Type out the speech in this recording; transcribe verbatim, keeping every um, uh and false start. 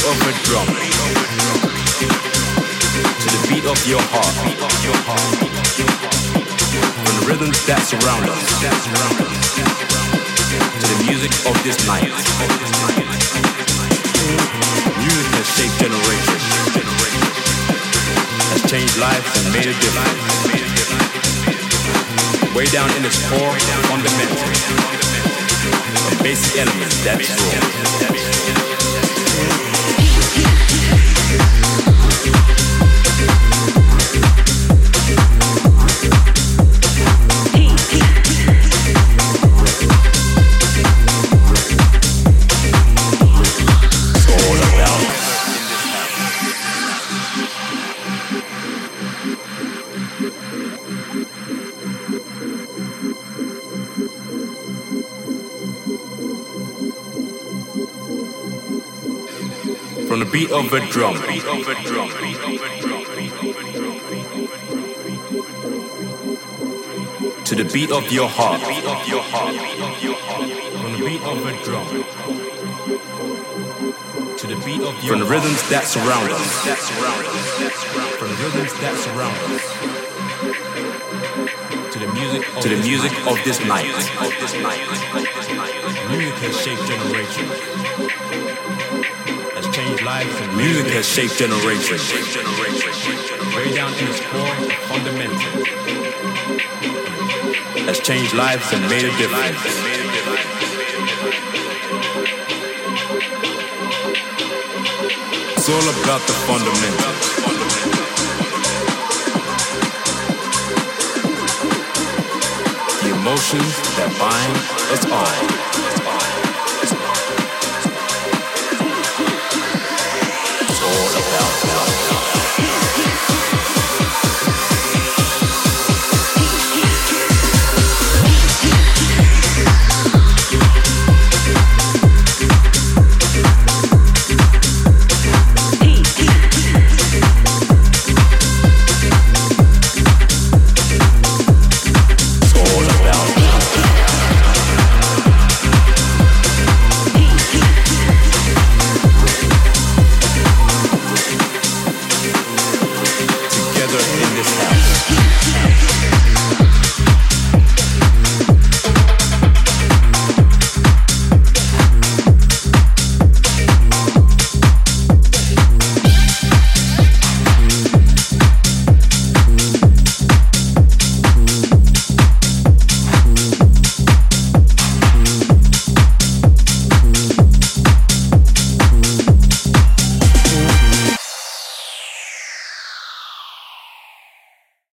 beat of a drum, to the beat of your heart, from the rhythms that surround us, to the music of this night. Music has shaped generations, has changed lives and made a difference. Way down in its core, fundamental, a basic element that's raw. From the beat of a drum, to the beat of your heart, from the beat of a drum, to the beat of your from the rhythms that surround us, from the rhythms that surround us, to the music to the music of this night. Music has shaped generations. Changed lives and music has shaped generations. Way down in its core, fundamental, has changed lives and made a difference. It's all about the fundamentals. The emotions that bind us all. All about love.